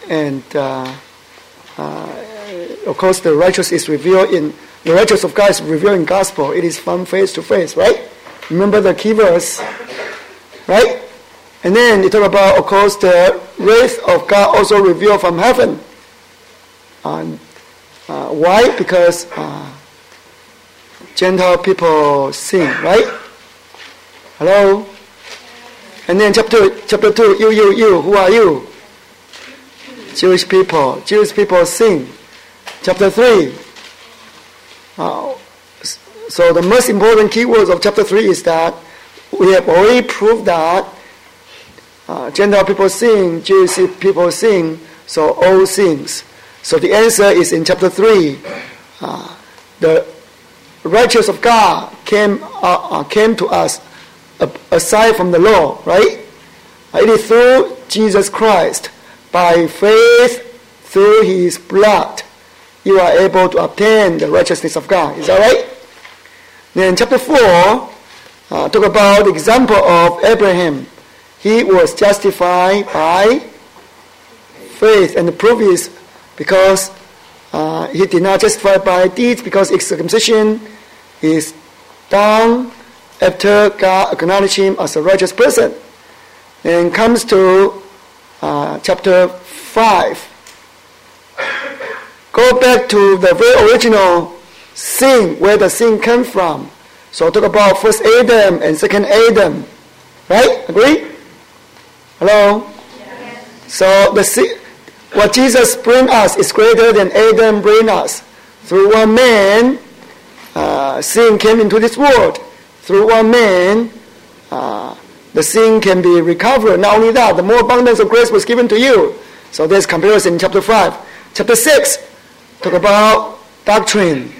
And of course, the righteous is revealed in the righteousness of God is revealed in gospel. It is from face to face, right? Remember the key verse, right? And then you talk about, of course, the wrath of God also revealed from heaven. Why? Because Gentile people sin, right? Hello? And then chapter 2, you, who are you? Jewish people. Jewish people sin. Chapter 3. So the most important key words of chapter 3 is that we have already proved that Gentile people sin, Jewish people sin, so all sins. So the answer is in chapter 3. The righteousness of God came to us aside from the law, right? It is through Jesus Christ, by faith through His blood, you are able to obtain the righteousness of God. Is that right? Then chapter 4 talk about the example of Abraham. He was justified by faith, and the proof is because he did not justify by deeds, because his circumcision is done after God acknowledged him as a righteous person. Then comes to chapter 5. Go back to the very original sin, where the sin came from. So talk about first Adam and second Adam. Right? Agree? Hello? Yes. So the sin, what Jesus bring us is greater than Adam bring us. Through one man, sin came into this world. Through one man, the sin can be recovered. Not only that, the more abundance of grace was given to you. So there's comparison in chapter 5. Chapter 6, talk about doctrine.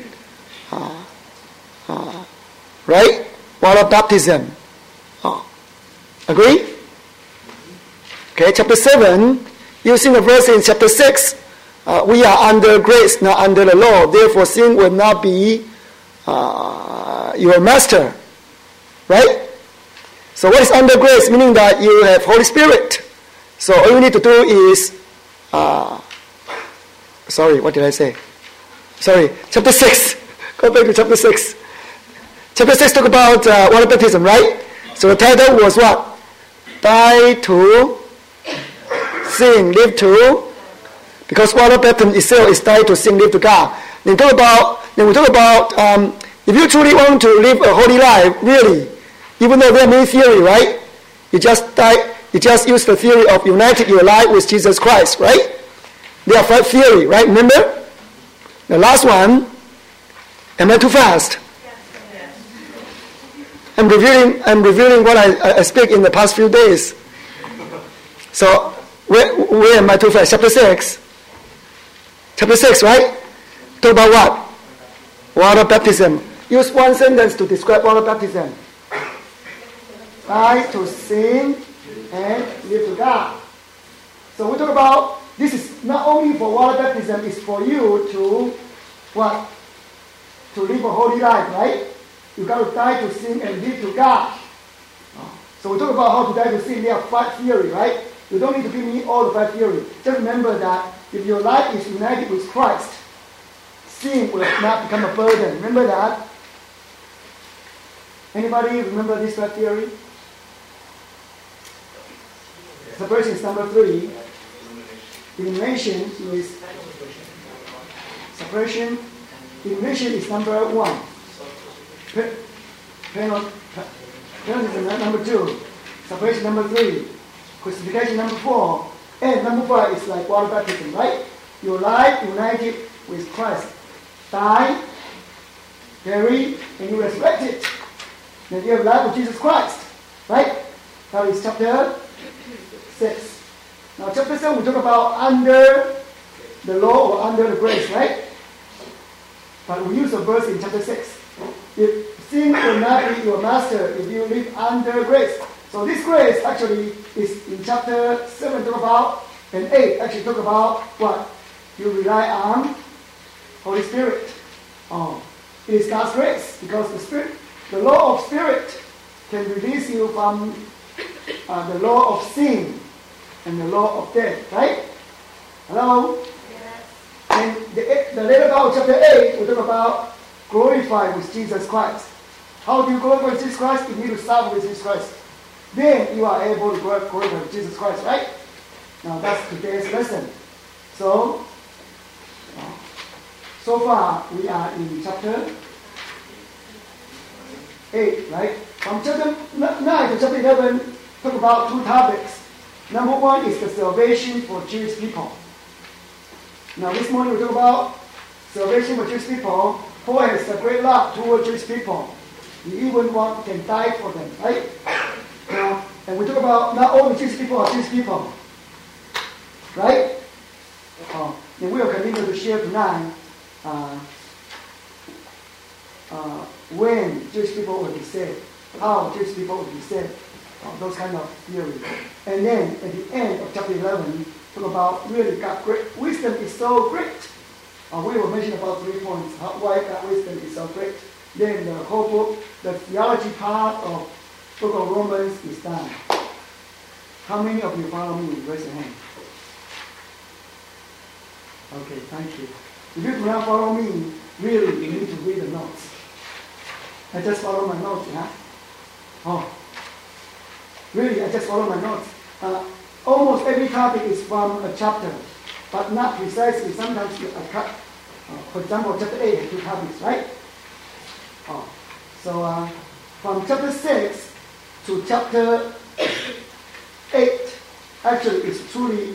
Right? Water baptism. Agree? Okay, chapter 7, using the verse in chapter 6, we are under grace, not under the law. Therefore, sin will not be your master. Right? So what is under grace? Meaning that you have Holy Spirit. So all you need to do is, what did I say? Chapter 6. Go back to chapter 6. Chapter 6 talk about water baptism, right? So the title was what? Die to sin, live to, because water baptism itself is die to sin, live to God. Then we talk about if you truly want to live a holy life, really, even though there are many theories, right? You just use the theory of uniting your life with Jesus Christ, right? There are 5 theories, right? Remember? The last one, am I too fast? Yes. I'm revealing what I speak in the past few days. So where am I too fast? Chapter 6. Chapter 6, right? Talk about what? Water baptism. Use one sentence to describe water baptism. Die to sin and live to God. So we talk about, this is not only for water baptism, it's for you to what? To live a holy life, right? You got to die to sin and live to God. So we talk about how to die to sin. There are 5 theories, right? You don't need to give me all the 5 theories. Just remember that if your life is united with Christ, sin will not become a burden. Remember that? Anybody remember this 5 theory? Separation is number 3. Elimination is separation. Elimination is number 1. Penalty is number 2. Separation number 3. Crucifixion number 4. And number 5 is like water baptism, right? Your life united with Christ. Die, buried, and you resurrected. Then you have life with Jesus Christ, right? That is chapter 6. Now chapter 7 we talk about under the law or under the grace, right? But we use a verse in chapter 6. If sin will not be your master if you live under grace. So this grace actually is in chapter 7 talk about, and 8 actually talk about what? You rely on Holy Spirit. It is God's grace, because the law of Spirit can release you from the law of sin and the law of death, right? Hello? And the later part of chapter 8, we talk about glorify with Jesus Christ. How do you glorify with Jesus Christ? You need to start with Jesus Christ. Then you are able to glorify with Jesus Christ, right? Now that's today's lesson. So far we are in chapter 8, right? From chapter 9 to chapter 11, talk about two topics. Number one is the salvation for Jewish people. Now this morning we talk about salvation for Jewish people. Paul has a great love toward Jewish people. He even can die for them, right? Now, and we talk about not only Jewish people are Jewish people, right? And we will continue to share tonight when Jewish people will be saved, how Jewish people will be saved, those kind of theories. And then at the end of chapter 11, talk about really God's great wisdom is so great. We will mention about 3 points, why God's wisdom is so great. Then the whole book, the theology part of book of Romans is done. How many of you follow me? Raise your hand. Okay, thank you. If you do not follow me, really, you need to read the notes. I just follow my notes, yeah? Oh, really, I just follow my notes. Almost every topic is from a chapter, but not precisely. Sometimes I cut. For example, chapter 8 has 2 topics, right? So from chapter 6 to chapter 8, actually it's truly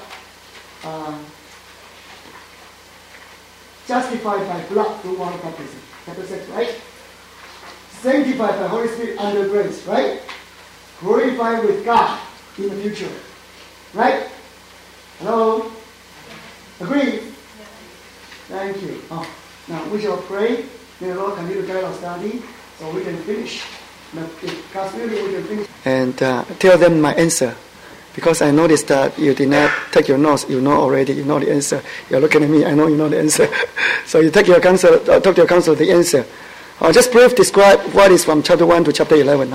justified by blood through water baptism. Chapter 6, right? Sanctified by Holy Spirit under grace, right? Glorified with God in the future, right? Hello? Agree? Thank you. Now we shall pray. May the Lord continue to guide our study so we can finish. Because really we can finish. And tell them my answer. Because I noticed that you did not take your notes. You know already. You know the answer. You're looking at me. I know you know the answer. So you take your counsel. Talk to your counsel the answer. Just briefly describe what is from chapter 1 to chapter 11.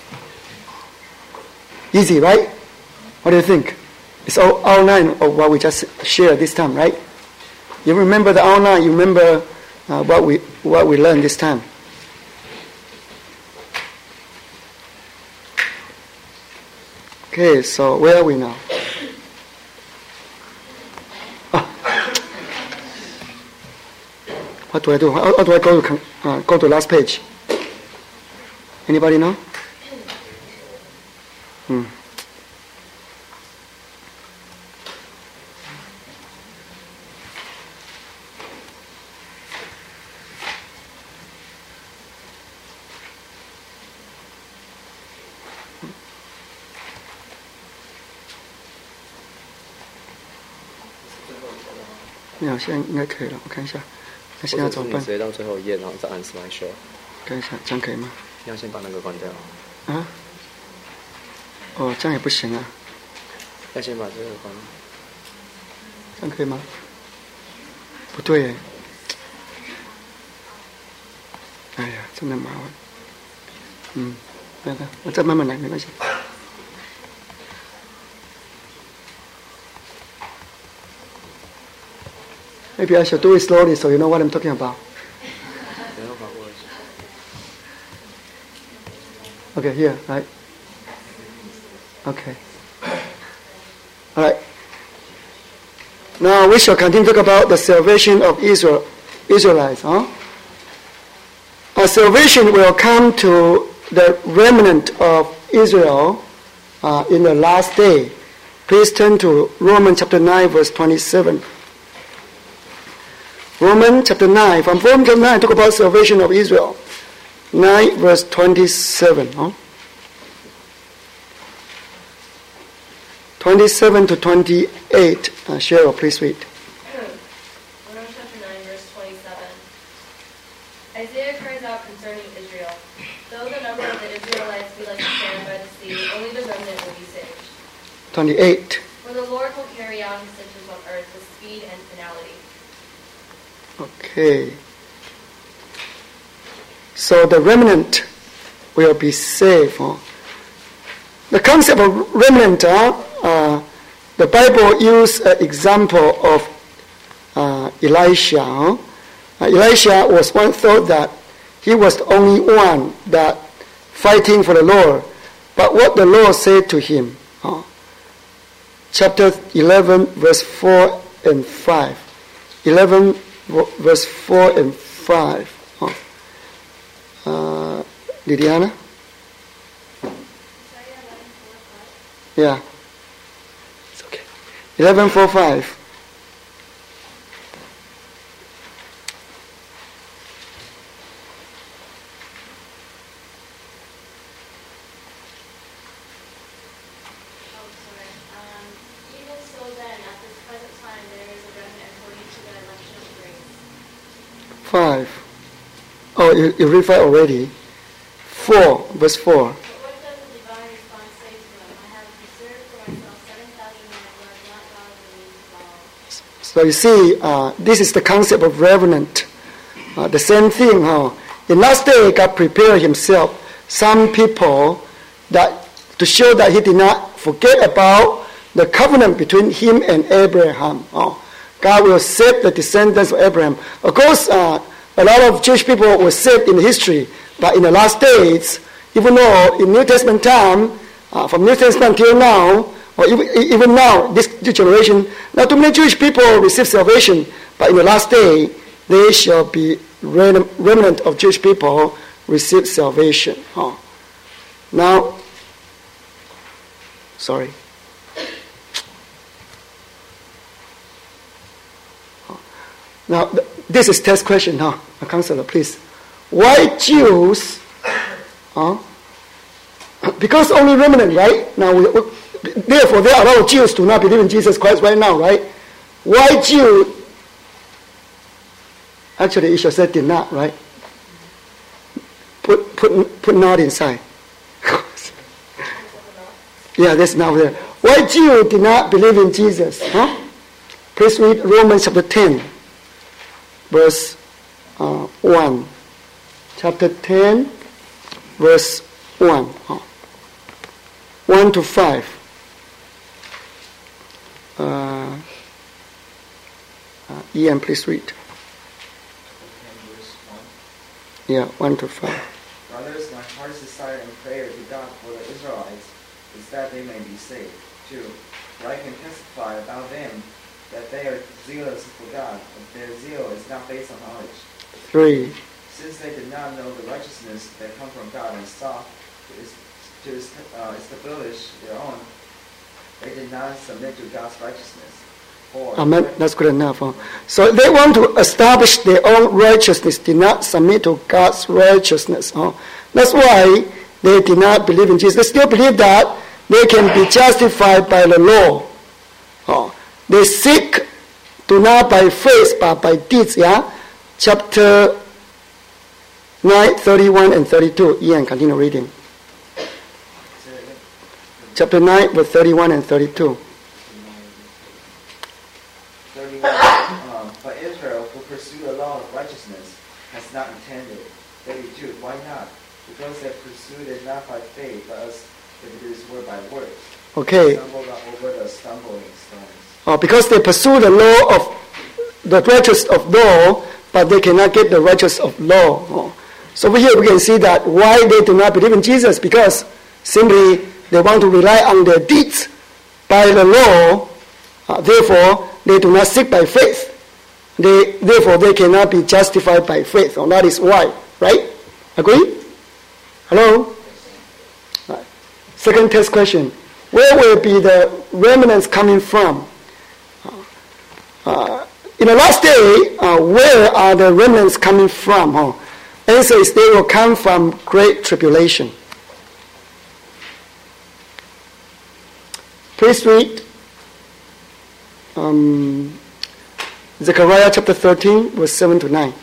Easy, right? What do you think? It's all outline of what we just shared this time, right? You remember the outline. You remember what we learned this time. Okay, so where are we now? What do I do? How do I go to last page? Anybody know? 你好，现在应该可以了。我看一下，那现在怎么办？ 直接到最后一页，然后再按 Slide Show。 看一下，这样可以吗？ 你要先把那个关掉。 啊？哦，这样也不行啊。 要先把这个关。 这样可以吗？不对耶。哎呀，真的麻烦。不要的，我再慢慢来，没关系。Maybe I should do it slowly so you know what I'm talking about. Okay, here, right? Okay. All right. Now we shall continue to talk about the salvation of Israelites. Our salvation will come to the remnant of Israel in the last day. Please turn to Romans chapter 9, verse 27. Romans chapter 9. From Romans chapter 9, talk about salvation of Israel. 9, verse 27. 27 to 28. Cheryl, please read. Romans chapter 9, verse 27. Isaiah cries out concerning Israel. Though the number of the Israelites be like the sand by the sea, only the remnant will be saved. 28. For the Lord will carry out his sentence on earth with speed and finality. Okay. So the remnant will be saved. The concept of remnant the Bible uses an example of Elisha. Elisha was one thought that he was the only one that fighting for the Lord. But what the Lord said to him, chapter 11, verse 4 and 5. 11, verse 4 and 5. Lydiana? Yeah. It's okay. 11, 4, 5. Oh, you read 5 already. 4, verse 4. But what does the divine response say to him? I have reserved for myself 7,000 men who have not bowed the knee to Baal. So you see, this is the concept of revenant. The same thing. In last day, God prepared himself some people that to show that he did not forget about the covenant between him and Abraham. God will save the descendants of Abraham. Of course, a lot of Jewish people were saved in history, but in the last days, even though in New Testament time, from New Testament till now, or even now, this generation, not too many Jewish people receive salvation, but in the last day, they shall be remnant of Jewish people receive salvation. Now, sorry. Now, this is test question, A counselor, please. Why Jews? Because only remnant, right? Now, therefore, there are a lot of Jews do not believe in Jesus Christ right now, right? Why Jew? Actually, it should say did not, right? Put not inside. Yeah, that's not there. Why Jew did not believe in Jesus? Please read Romans chapter 10. Verse 1. Chapter 10, verse 1. 1 to 5. Ian, please read. Yeah, 1 to 5. Brothers, my heart's desire and prayer to God for the Israelites is that they may be saved, too. For I can testify about them that they are zealous for God, but their zeal is not based on knowledge. 3. Since they did not know the righteousness that comes from God and sought to establish their own, they did not submit to God's righteousness. 4. Amen. That's good enough. So they want to establish their own righteousness, did not submit to God's righteousness. That's why they did not believe in Jesus. They still believe that they can be justified by the law. They seek to not by faith but by deeds. Yeah, chapter 9, 31 and 32. Ian, continue reading. Chapter 9, verse 31 and 32. 31. But Israel, who pursued the law of righteousness, has not intended. 32. Why not? Because they pursued it not by faith, but as if it were by works. Okay. Stumbled over the stumbling stones. Because they pursue the law of the righteous of law, but they cannot get the righteous of law. So over here we can see that why they do not believe in Jesus, because simply they want to rely on their deeds by the law. Therefore, they do not seek by faith. Therefore, they cannot be justified by faith. That is why, right? Agree? Hello? Right. Second test question. Where will be the remnants coming from? In the last day, where are the remnants coming from? Answer is they will come from great tribulation. Please read Zechariah chapter 13, verse 7 to 9.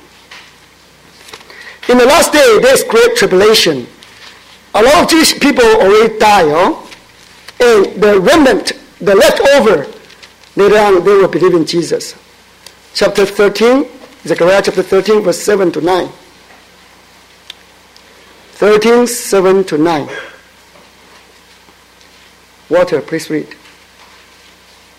In the last day, there is great tribulation. A lot of Jewish people already die, and the remnant, the leftover, later on they will believe in Jesus. Chapter 13, Zechariah chapter 13, verse 7 to 9. 13, 7 to 9. Walter, please read.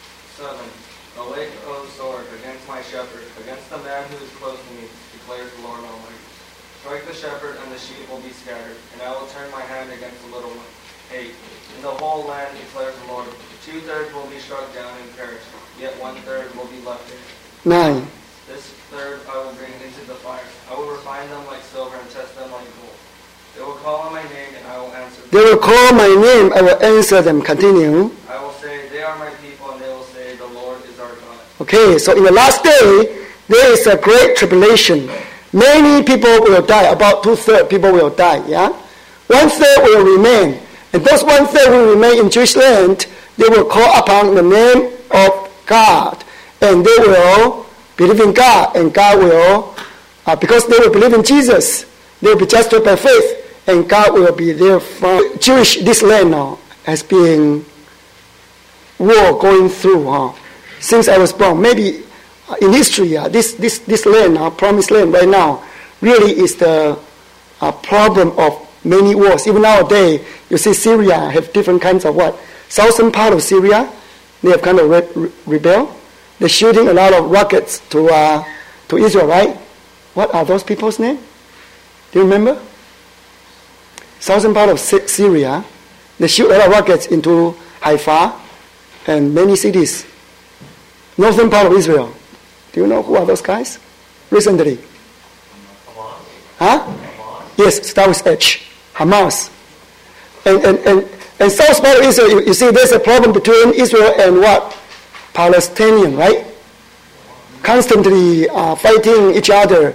Awake, O sword, against my shepherd, against the man who is close to me, declares the Lord Almighty. Strike the shepherd, and the sheep will be scattered, and I will turn my hand against the little one. 8. In the whole land, declares the Lord, 2/3 will be struck down and perish, yet 1/3 will be left. 9. This third I will bring into the fire. I will refine them like silver and test them like gold. They will call on my name, and I will answer them. They will call my name, I will answer them. Continue. I will say, they are my people, and they will say, the Lord is our God. Okay, so in the last day, there is a great tribulation. Many people will die. About 2/3 people will die, yeah? 1/3 will remain. And those 1/3 will remain in Jewish land. They will call upon the name of God. And they will believe in God. And God will, because they will believe in Jesus, they will be justified by faith. And God will be their father. Jewish, this land now has been war going through since I was born. Maybe in history, this land, promised land right now, really is the problem of many wars. Even nowadays, you see Syria have different kinds of what? Southern part of Syria, they have kind of rebel. They're shooting a lot of rockets to Israel, right? What are those people's names? Do you remember? Southern part of Syria, they shoot a lot of rockets into Haifa and many cities. Northern part of Israel. Do you know who are those guys? Recently. Huh? Yes, start with H. Hamas. And south part of Israel, you see there's a problem between Israel and what? Palestinian, right? Constantly fighting each other.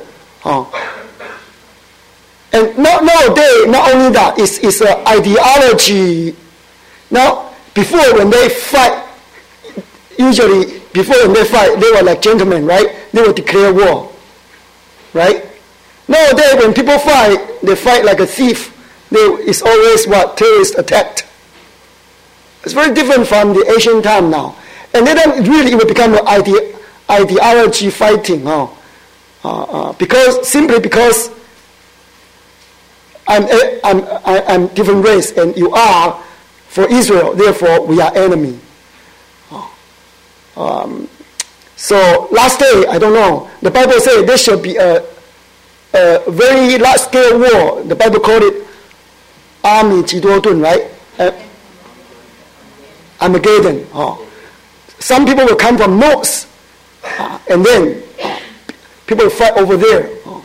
And nowadays, not only that, it's an ideology. Now, before when they fight, usually before when they fight, they were like gentlemen, right? They would declare war, right? Nowadays, when people fight, they fight like a thief. It's always what? Terrorist attack. It's very different from the ancient time now. And they don't really even become an ideology fighting, simply because I'm different race and you are for Israel, therefore we are enemy. So last day, I don't know. The Bible says there should be a very large scale war. The Bible called it Armageddon, right? Armageddon. Some people will come from north, and then people will fight over there,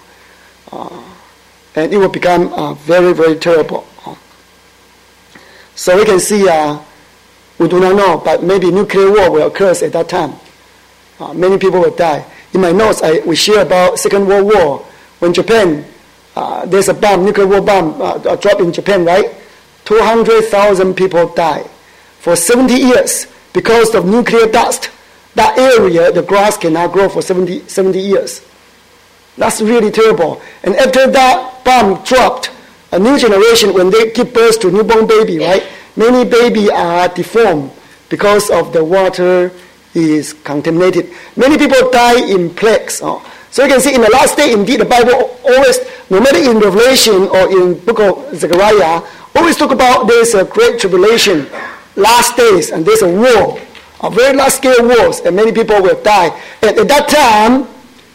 and it will become very, very terrible. So we can see, we do not know, but maybe nuclear war will occur at that time. Many people will die. In my notes, we share about Second World War, when Japan, there's a bomb, nuclear war bomb dropped in Japan, right? 200,000 people died. For 70 years, because of nuclear dust, that area, the grass cannot grow for 70 years. That's really terrible. And after that bomb dropped, a new generation, when they give birth to newborn baby, right? Many babies are deformed because of the water is contaminated. Many people die in plagues. So you can see in the last day, indeed, the Bible always, no matter in Revelation or in book of Zechariah, always talk about there's a great tribulation, last days, and there's a war, a very large scale wars, and many people will die. And at that time,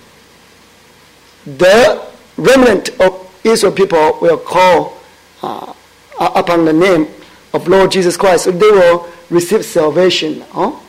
the remnant of Israel people will call upon the name of Lord Jesus Christ, so they will receive salvation.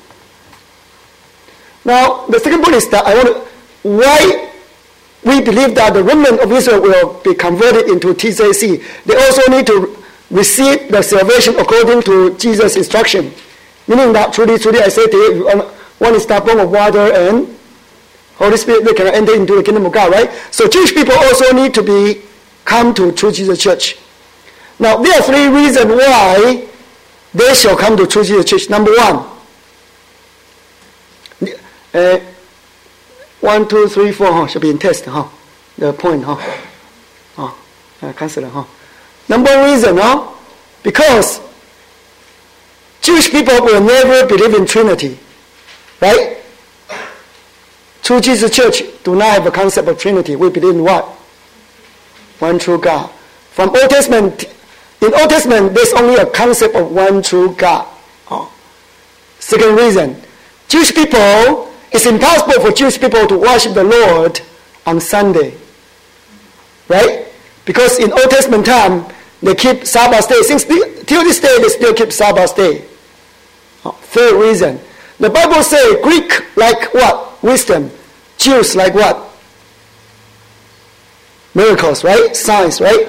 Now, the second point is that why we believe that the remnant of Israel will be converted into TJC. They also need to receive the salvation according to Jesus' instruction. Meaning that truly, I say to you, one is born of water and Holy Spirit, they cannot enter into the kingdom of God, right? So Jewish people also need to come to True Jesus Church. Now, there are 3 reasons why they shall come to True Jesus Church. Number 1, 1, 2, 3, 4, should be in test, the point, cancel, Number 1 reason, because Jewish people will never believe in Trinity, right? True Jesus Church do not have a concept of Trinity. We believe in what? One true God. From Old Testament, in Old Testament, there's only a concept of one true God. Second reason, Jewish people, it's impossible for Jewish people to worship the Lord on Sunday. Right? Because in Old Testament time, they keep Sabbath day. Till this day, they still keep Sabbath day. Third reason. The Bible says Greek like what? Wisdom. Jews like what? Miracles, right? Signs, right?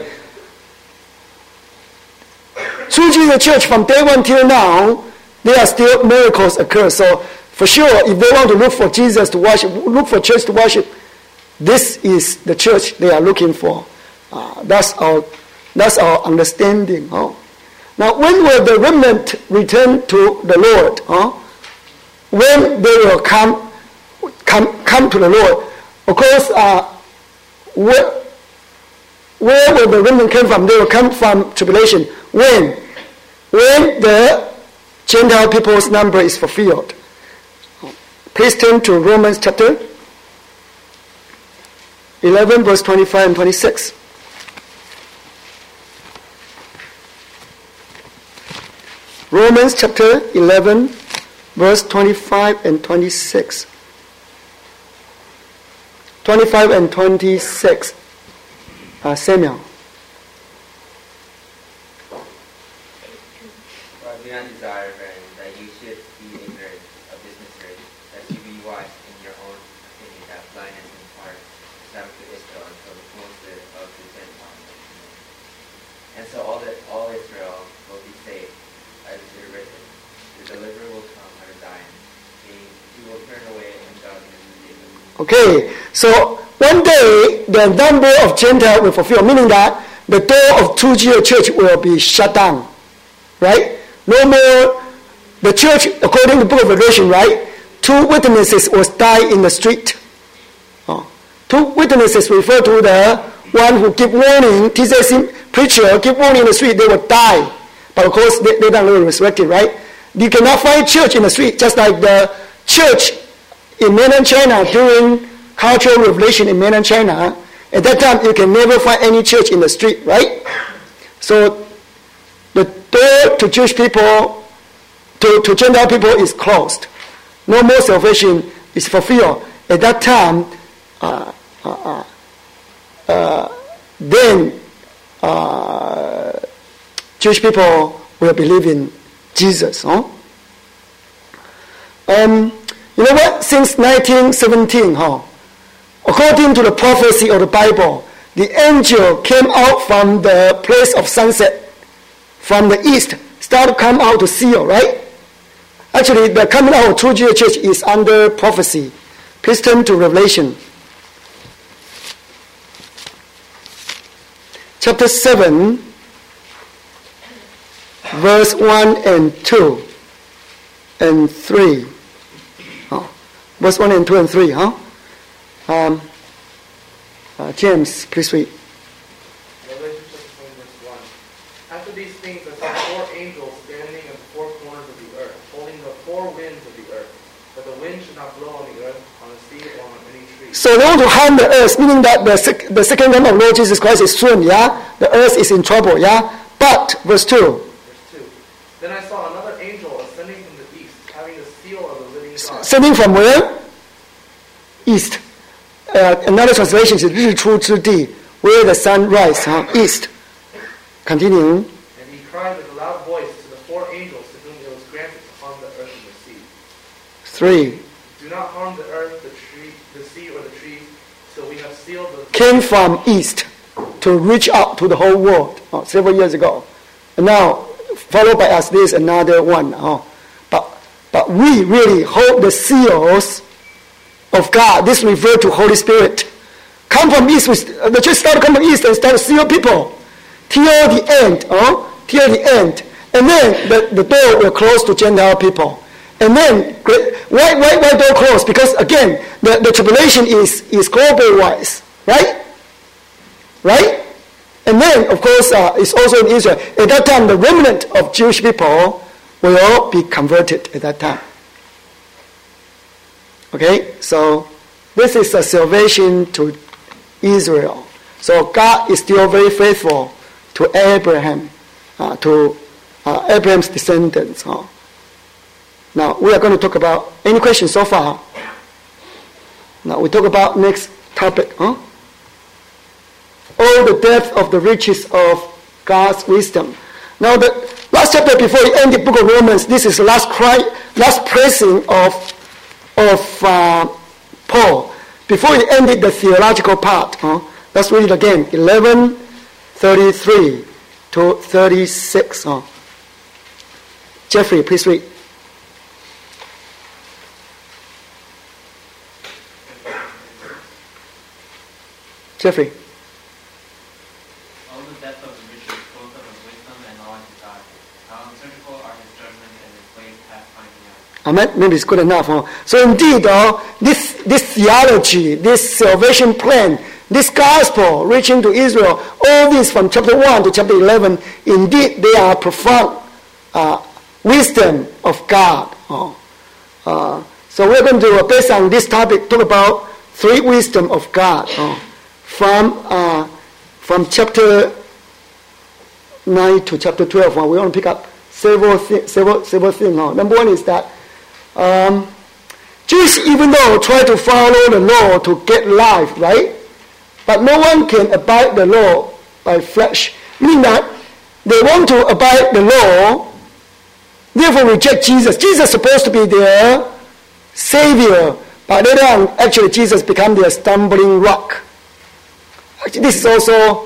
Through Jesus Church, from day one till now, there are still miracles occur. So, for sure, if they want to look for Jesus to worship, look for church to worship, this is the church they are looking for. That's our understanding. Now, when will the remnant return to the Lord? When they will come to the Lord? Of course, where will the remnant come from? They will come from tribulation. When the Gentile people's number is fulfilled. Please turn to Romans chapter 11, verse 25 and 26. Romans chapter 11, verse 25 and 26. 25 and 26. Samuel. I do not desire, friends, that you should be ignorant of this mystery, that you be wise in your own opinion, that blindness in part is not to Israel until the fullness of the Gentiles. And so all Israel will be saved, as it is written, the deliverer will come out of Zion, meaning he will turn away ungodliness from Jacob. Okay, so one day the number of Gentiles will fulfill, meaning that the door of true Jesus Church will be shut down. Right? No more, the church, according to the book of Revelation, right? 2 witnesses will die in the street. 2 witnesses refer to the one who give warning, teaches him, preacher, give warning in the street, they will die. But of course, they don't really resurrected, right? You cannot find church in the street, just like the church in mainland China during Cultural Revolution in mainland China. At that time, you can never find any church in the street, right? So, the door to Jewish people, to Gentile people is closed. No more salvation is fulfilled. At that time, then Jewish people will believe in Jesus. You know what? Since 1917, according to the prophecy of the Bible, the angel came out from the place of sunset, from the east, started to come out to seal, right? Actually, the coming out of true Jesus Church is under prophecy. Please turn to Revelation. Chapter 7, verse 1 and 2 and 3. Verse 1 and 2 and 3, James, please read. Revelation chapter 7, verse 1. After these things I saw 4 angels standing at the 4 corners of the earth, holding the 4 winds of the earth, that the wind should not blow on the earth, on the sea, or on any tree. So they want to harm the earth, meaning that the second coming of Lord Jesus Christ is soon, yeah? The earth is in trouble, yeah? But, verse 2. Verse 2. Then I saw another angel ascending from the east, having the seal of the living God. Ascending from where? East. Another translation is 日出之地, where the sun rises, east. Continuing. And he cried with a loud voice to the 4 angels to whom it was granted to harm the earth and the sea. 3. Do not harm the earth, the sea, or the trees, till we have sealed the... Came from east to reach out to the whole world several years ago. And now, followed by us, there's another one. But we really hold the seals of God. This refers to Holy Spirit. Come from east. The church started to come from east and start to seal people till the end. Till the end. And then the door will close to Gentile people. And then, why door close? Because again, the tribulation is global wise. Right? Right? And then, of course, it's also in Israel. At that time, the remnant of Jewish people will all be converted at that time. Okay, so this is a salvation to Israel. So God is still very faithful to Abraham, to Abraham's descendants. Now, we are going to talk about, any questions so far? Now, we talk about next topic. All the depth of the riches of God's wisdom. Now, the last chapter before we end the book of Romans, this is the last praising of Paul. Before he ended the theological part, let's read it again. 11:33 to 36. Jeffrey, please read. Jeffrey. All the depth of the riches, both of his wisdom and knowledge of God. How unsearchable are his judgments and his ways past finding out. Amen. Maybe it's good enough. So indeed, this theology, this salvation plan, this gospel reaching to Israel, all this from chapter 1 to chapter 11, indeed they are profound wisdom of God. So we're going to, based on this topic, talk about three wisdom of God from chapter 9 to chapter 12. We want to pick up several things. Number one is that Jews, even though try to follow the law to get life, right? But no one can abide the law by flesh. Meaning that they want to abide the law, therefore reject Jesus. Jesus is supposed to be their Savior, but later on, actually Jesus became their stumbling rock. Actually, this is also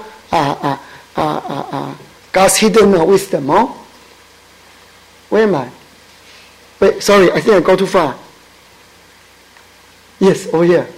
God's hidden wisdom. Where am I? Wait, sorry, I think I go too far. Yes, over here.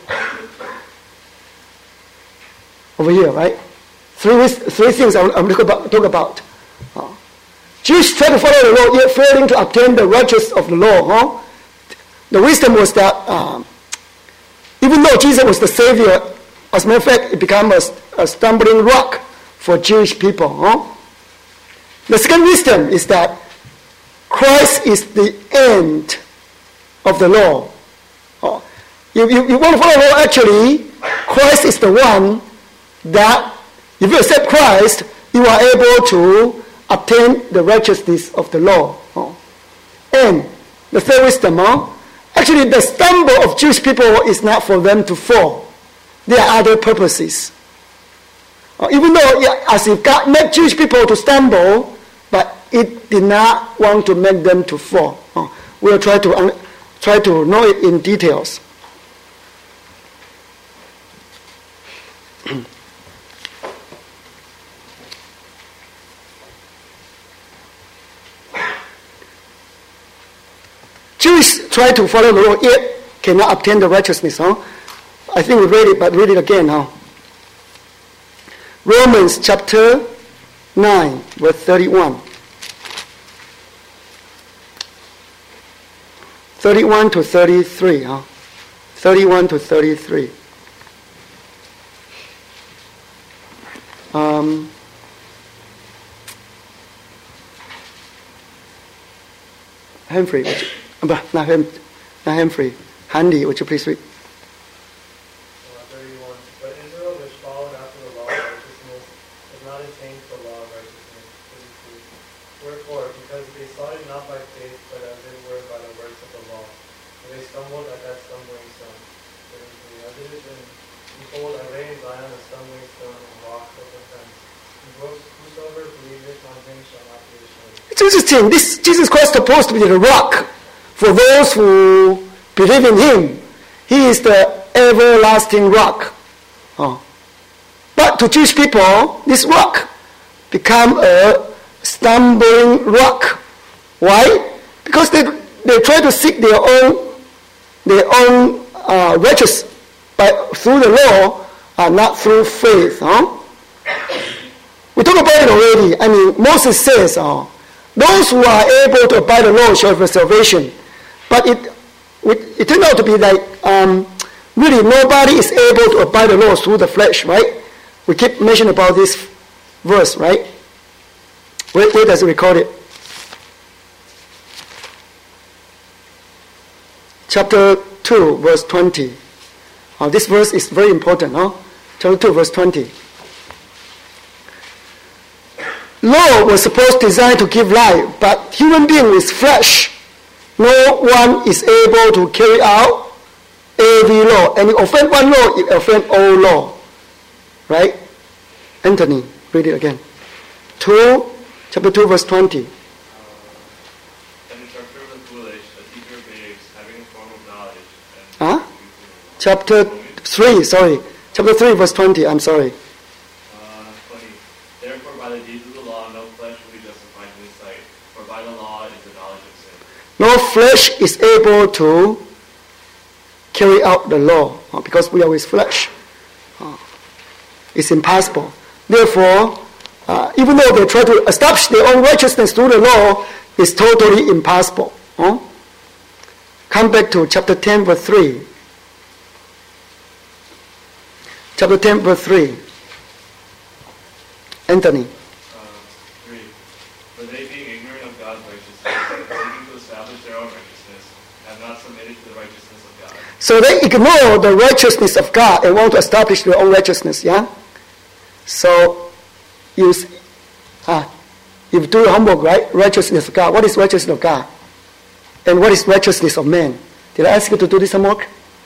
Over here, right? Three things I'm going to talk about. Jews try to follow the law, yet failing to obtain the righteousness of the law. The wisdom was that even though Jesus was the Savior, as a matter of fact, it became a stumbling rock for Jewish people. The second wisdom is that Christ is the end of the law. You want to follow the law, actually, Christ is the one that, if you accept Christ, you are able to obtain the righteousness of the law. And the third wisdom, actually the stumble of Jewish people is not for them to fall. There are other purposes. Even though, as if God made Jewish people to stumble, but it did not want to make them to fall. We'll try to know it in details. Jews try to follow the law, yet cannot obtain the righteousness. I think we read it, but read it again. Romans chapter 9, verse 31. 31 to 33. 31 to 33. Humphrey, not Humphrey. Handy, would you please read? 31. But Israel, which followed after the law of righteousness, has not attained the law of righteousness. 32. Wherefore, because they sought it not by faith, but as it were by the works of the law, and they stumbled at that stumbling stone. 33. As it is written, behold, I lay in Zion a stumbling stone and rock of offense, and whosoever believeth on him shall not be ashamed. It's interesting. This Jesus Christ is supposed to be the rock for those who believe in him. He is the everlasting rock. But to Jewish people, this rock become a stumbling rock. Why? Because they try to seek their own righteousness through the law, not through faith. We talked about it already. I mean, Moses says, those who are able to abide the law shall have salvation. But it turned out to be like, really nobody is able to abide the law through the flesh, right? We keep mentioning about this verse, right? Where does it record it? Chapter 2, verse 20. This verse is very important. Chapter 2, verse 20. Law was supposed to design to give life, but human being with flesh no one is able to carry out every law. And you offend one law, you offend all law. Right? Anthony, read it again. Chapter 2, verse 20. An instructor of the foolish, a teacher of babes, having a form of knowledge. Chapter 3, verse 20. I'm sorry. 20. Therefore, by the deeds of the law, no flesh will be justified in his sight, for by the law is the knowledge of sin. No flesh is able to carry out the law because we are with flesh. It's impossible. Therefore, even though they try to establish their own righteousness through the law, it's totally impossible. Come back to chapter 10, verse 3. Chapter 10, verse 3. Anthony. 3. For they, being ignorant of God's righteousness, seeking to establish their own righteousness, have not submitted to the righteousness of God. So they ignore the righteousness of God and want to establish their own righteousness, yeah? So, you do your homework, right? Righteousness of God. What is righteousness of God? And what is righteousness of man? Did I ask you to do this homework?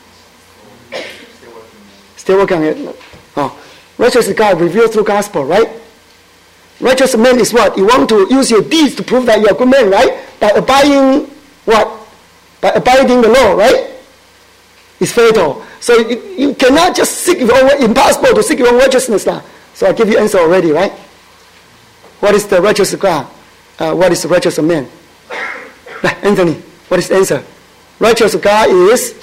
Still working on it. Righteousness of God revealed through gospel, right? Righteous man is what? You want to use your deeds to prove that you're a good man, right? By abiding what? By abiding the law, right? It's fatal. So you cannot just seek your own, impossible to seek your own righteousness now. So I give you answer already, right? What is the righteous of God? What is the righteous of man? Anthony, what is the answer? Righteous of God is...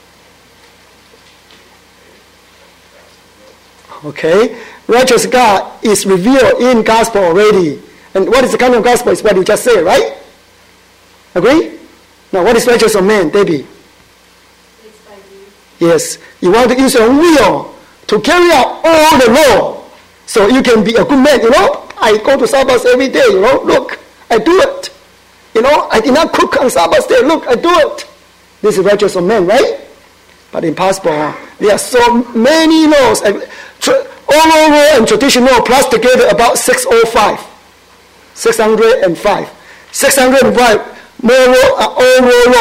Okay. Righteous of God is revealed in gospel already. And what is the kind of gospel? Is what you just said, right? Agree? Now, what is righteous of man, Debbie? It's by deeds. Yes. You want to use your own will to carry out all the law. So you can be a good man, I go to Sabbath every day, Look, I do it. I did not cook on Sabbath day. Look, I do it. This is righteous of man, right? But impossible. There are so many laws. Oral law and traditional law plus together about 605. 605. 605. Oral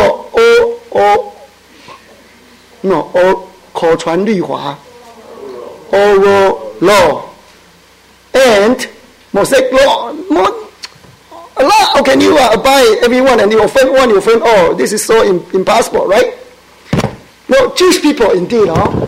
law. 口传律法. Oral law. And Mosaic law. A lot. How can you abide everyone and you offend one, you offend all? This is so impossible, right? No, Jewish people indeed,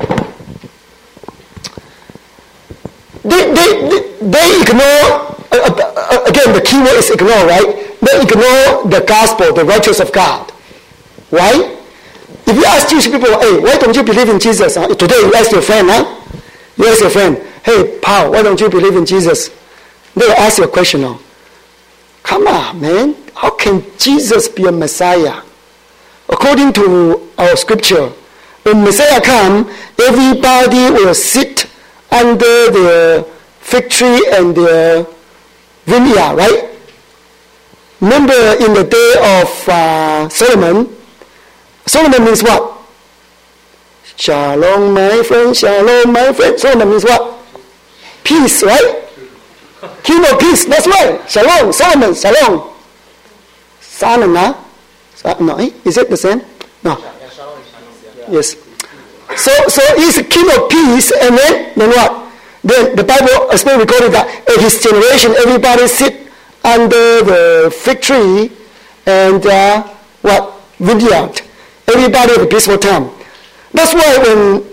they ignore, again the key word is ignore, right? They ignore the gospel, the righteousness of God. Why? If you ask Jewish people, hey, why don't you believe in Jesus? Today you ask your friend, You ask your friend, hey, Paul, why don't you believe in Jesus? They will ask you a question now. Come on, man. How can Jesus be a Messiah? According to our scripture, when Messiah comes, everybody will sit under the fig tree and the vineyard, right? Remember in the day of Solomon, Solomon means what? Shalom, my friend, shalom, my friend. Solomon means what? Peace, right? King of peace, that's right. Shalom, Solomon, shalom. Solomon, no, is it the same? No. Yes. So he's a king of peace, and then what? Then the Bible especially recorded that in his generation, everybody sit under the fig tree and vineyard. Everybody have a peaceful time. That's why when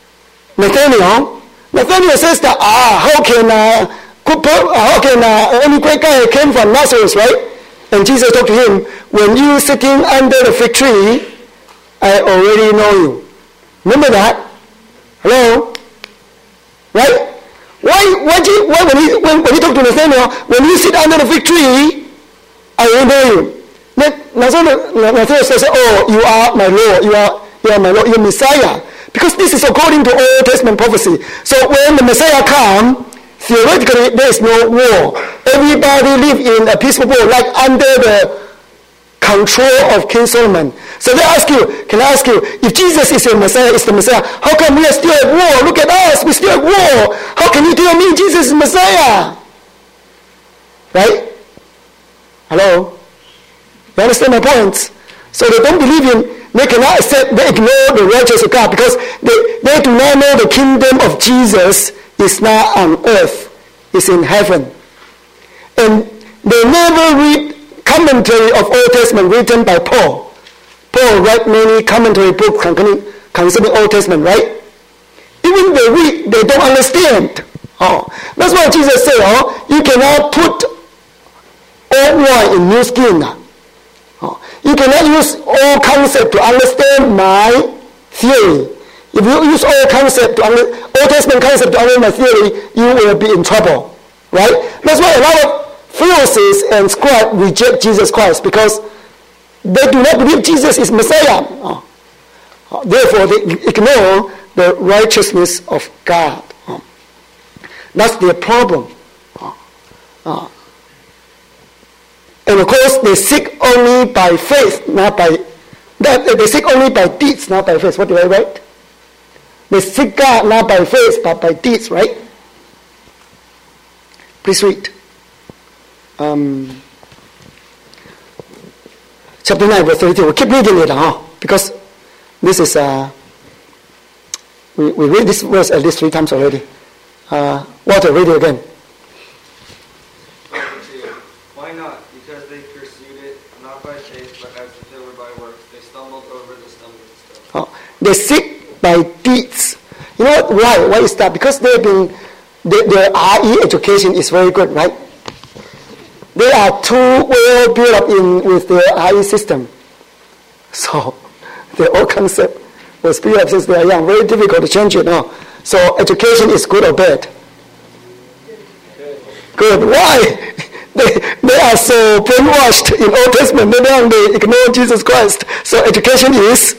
Nathaniel says that how can any great guy came from Nazareth, right? And Jesus talked to him, when you sitting under the fig tree, I already know you. Remember that? Hello? Right? Why when he talked to Nathaniel, when you sit under the fig tree, I already know you. Nathaniel says, oh, you are my Lord, you are my Lord, you're Messiah. Because this is according to Old Testament prophecy. So when the Messiah comes, theoretically there is no war. Everybody live in a peaceful world, like under the control of King Solomon. So can I ask you, if Jesus is the Messiah, how come we are still at war? Look at us, we're still at war. How can you tell me Jesus is Messiah? Right? Hello? You understand my points? So they don't believe in, they cannot accept, they ignore the righteousness of God because they do not know the kingdom of Jesus is not on earth, it's in heaven. And they never read commentary of Old Testament written by Paul. Paul wrote many commentary books concerning Old Testament, right? Even they read, they don't understand. That's why Jesus said, you cannot put old wine in new skin. You cannot use all concept to understand my theory. If you use all concept Old Testament concept to understand my theory, you will be in trouble, right? That's why a lot of Pharisees and scribes reject Jesus Christ because they do not believe Jesus is Messiah. Therefore, they ignore the righteousness of God. That's their problem. And of course, they seek only by faith, not by... They seek only by deeds, not by faith. What did I write? They seek God not by faith, but by deeds, right? Please read. Chapter 9, verse 32. We'll keep reading it, because this is... we read this verse at least 3 times already. Walter, read it again. Why not? Because they pursued it not by faith, but as if it were by works. They stumbled over the stumbling stone. They seek by deeds. You know what? Why? Why is that? Because they've been their RE education is very good, right? They are too well built up with their RE system. So their old concept was built up since they are young. Very difficult to change it now. So education is good or bad? Good. Why? They are so brainwashed in Old Testament. They ignore Jesus Christ. So education is...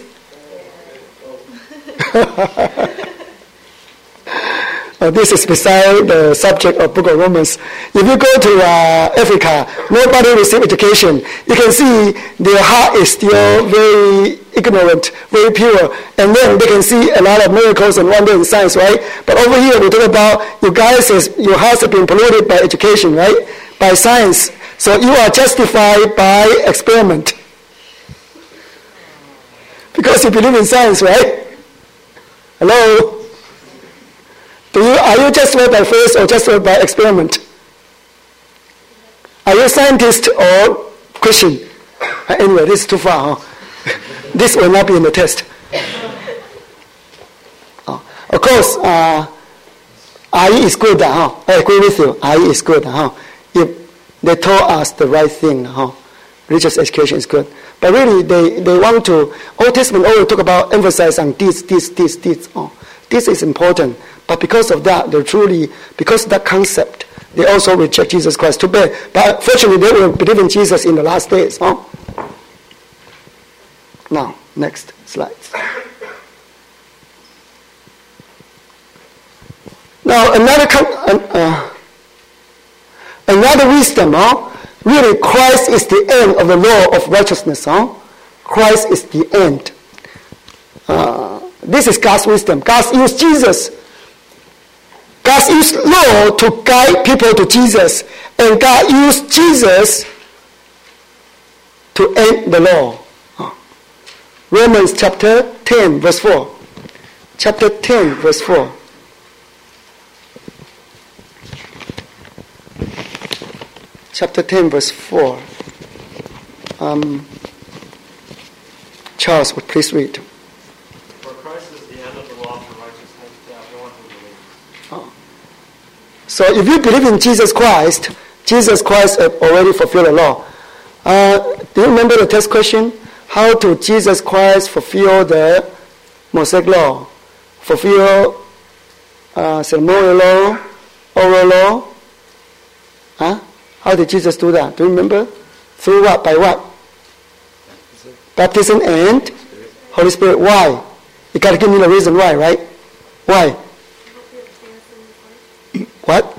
this is beside the subject of Book of Romans. If you go to Africa, nobody receives education. You can see their heart is still very ignorant, very pure. And then they can see a lot of miracles and wonder in science, right? But over here we talk about your hearts have been polluted by education, right? By science. So you are justified by experiment. Because you believe in science, right? Hello? Are you justified by faith or justified by experiment? Are you a scientist or Christian? Anyway, this is too far. This will not be in the test. Of course, IE is good. I agree with you. IE is good. If they told us the right thing, religious education is good. But really, they want to... Old Testament always talk about emphasize on this. This is important. But because of that, because of that concept, they also reject Jesus Christ. Too bad. But fortunately, they will believe in Jesus in the last days. Now, next slide. Now, another wisdom, really, Christ is the end of the law of righteousness. Christ is the end. This is God's wisdom. God used Jesus. God used law to guide people to Jesus. And God used Jesus to end the law. Romans chapter 10, verse 4. Chapter 10, verse 4. Chapter 10, verse 4. Charles, would please read. For Christ is the end of the law for righteousness to everyone who believes. So if you believe in Jesus Christ has already fulfilled the law. Do you remember the test question? How did Jesus Christ fulfill the Mosaic law? Fulfill ceremonial law, oral law? How did Jesus do that? Do you remember? Through what? By what? Baptism and Holy Spirit. Why? You got to give me the reason why, right? Why? What?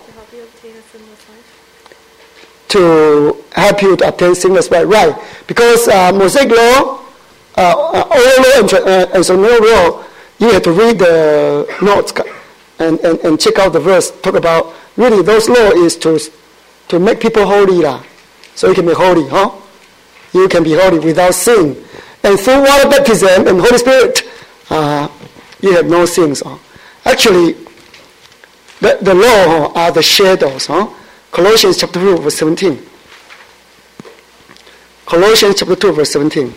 To help you to obtain sinless life. Right. Because Mosaic law, oral law and ceremonial law, you have to read the notes and check out the verse. Talk about, really, those law is to make people holy. So you can be holy. You can be holy without sin. And through water baptism and Holy Spirit, you have no sins. Actually, the law are the shadows. Colossians chapter 2, verse 17. Colossians chapter 2, verse 17.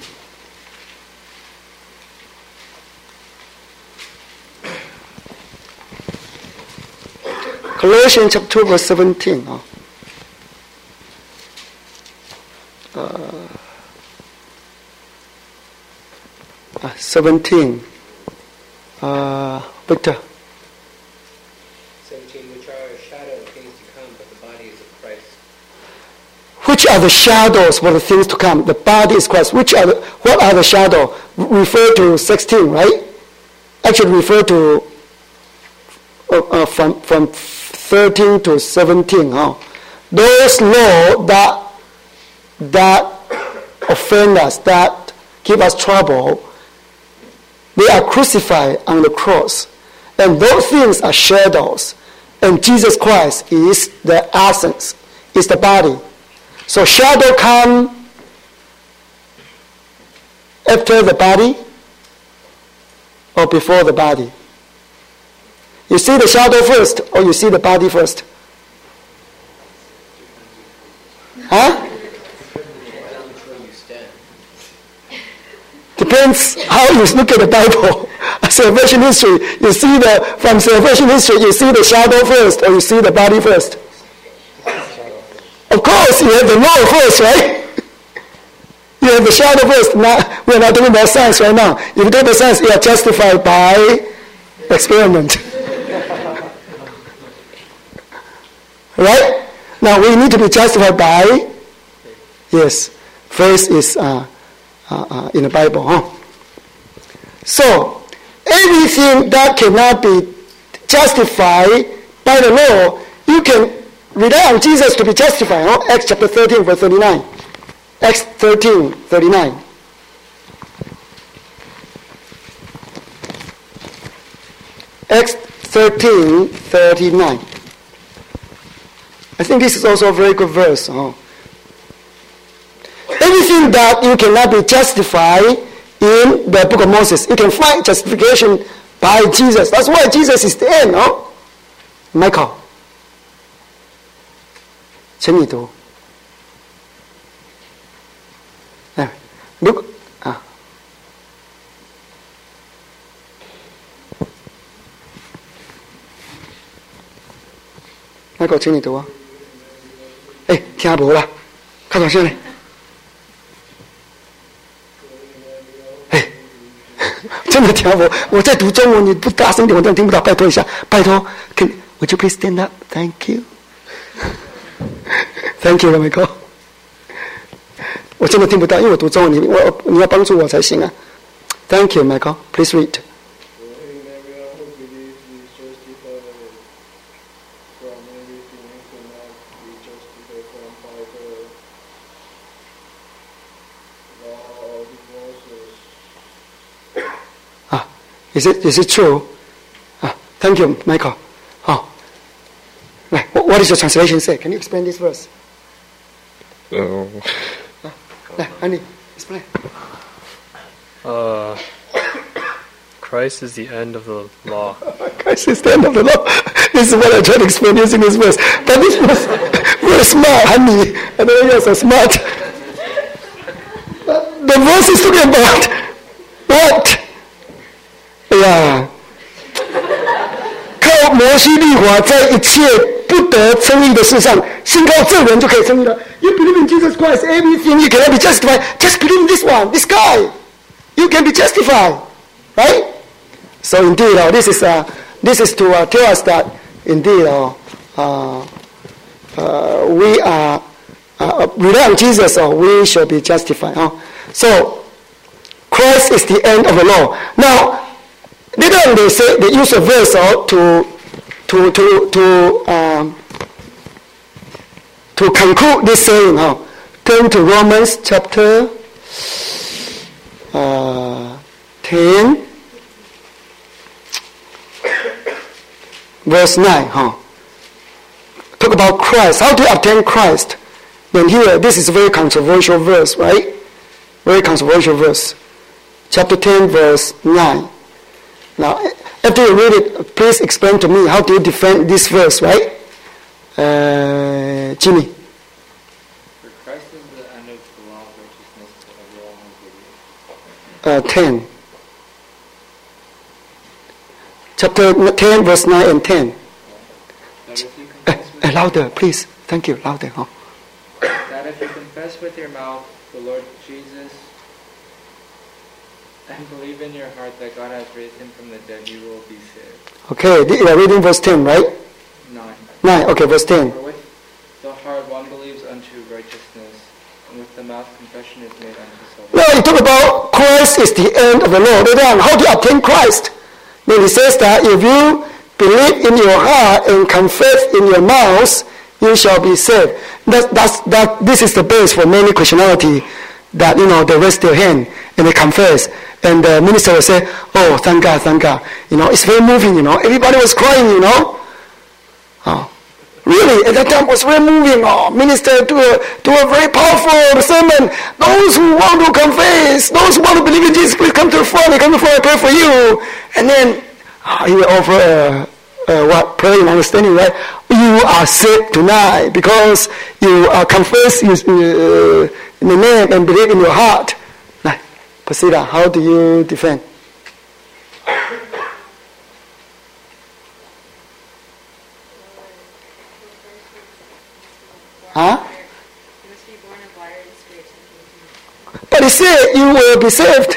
Colossians chapter 2, verse 17. 17. Victor. 17, which are a shadow of things to come, but the body is of Christ. Which are the shadows for the things to come? The body is Christ. What are the shadows? Refer to 16, right? Actually refer to from 13 to 17. Those laws that offend us, that give us trouble, they are crucified on the cross. And those things are shadows. And Jesus Christ is the essence, is the body. So shadow come after the body or before the body? You see the shadow first or you see the body first? Huh? Depends how you look at the Bible. Salvation history, you see from salvation history, you see the shadow first or you see the body first? Of course, you have the law first, right? You have the shadow first. We're not talking about science right now. If you do the science, you are justified by experiment. Right? Now, we need to be justified by, yes, first is in the Bible. So, everything that cannot be justified by the law, you can rely on Jesus to be justified. Acts chapter 13, verse 39. Acts 13, 39. Acts 13, 39. I think this is also a very good verse. Everything that you cannot be justified in the book of Moses, you can find justification by Jesus. That's why Jesus is the end. Michael. 请你读。如果Michael， 请你读啊。听无啦，较大声嘞。真的听不，我在读中文，你不大声点，我真的听不到。拜托一下，拜托 ，Would you please stand up? Thank you. Thank you, Michael. 我真的听不到，因为我读中文，你要帮助我才行啊。Thank you, Michael. Please read. Is it true? Thank you, Michael. What does your translation say? Can you explain this verse? Andy, explain. Christ is the end of the law. Christ is the end of the law. This is what I try to explain using this verse. But this was very smart, honey. I don't know you're so smart. The verse is talking about what? 靠摩西律法，在一切不得称义的事上，信靠这人就可以称义了。You believe in Jesus Christ, everything you cannot be justified. Just believe in this one, this guy. You can be justified, right? So indeed, this is to tell us that indeed we are rely on Jesus, we shall be justified. So Christ is the end of the law. Now. Later on, they use a verse to conclude this saying. Turn to Romans chapter 10, verse 9. Talk about Christ. How to obtain Christ? Then here, this is a very controversial verse, right? Very controversial verse. chapter 10, verse 9. Now, after you read it, please explain to me how do you defend this verse, right? Jimmy. For Christ is the end of the law of righteousness to everyone who believes. 10. Chapter 10, verse 9 and 10. That if you confess Louder, please. Thank you. Louder. Huh? that if you confess with your mouth the Lord Jesus and believe in your heart that God has raised him from the dead, you will be saved. Okay, you are reading verse 10, right? 9. 9, okay, verse 10. For with the heart one believes unto righteousness, and with the mouth confession is made unto salvation. Now you talk about Christ is the end of the law. Then how do you obtain Christ? Then he says that if you believe in your heart and confess in your mouth, you shall be saved. This is the base for many Christianity, that, they raise their hand and they confess. And the minister will say, oh, thank God, thank God. It's very moving, Everybody was crying, Oh, really? At that time it was very moving. Oh, minister do a very powerful sermon. Those who want to confess, those who want to believe in Jesus, please come to the front. Come to the front, I pray for you. And then he will offer prayer and understanding, right? You are saved tonight because you confess in the name and believe in your heart. Now, Pasita, how do you defend? Huh? You must be born of water and spirit. But he said you will be saved.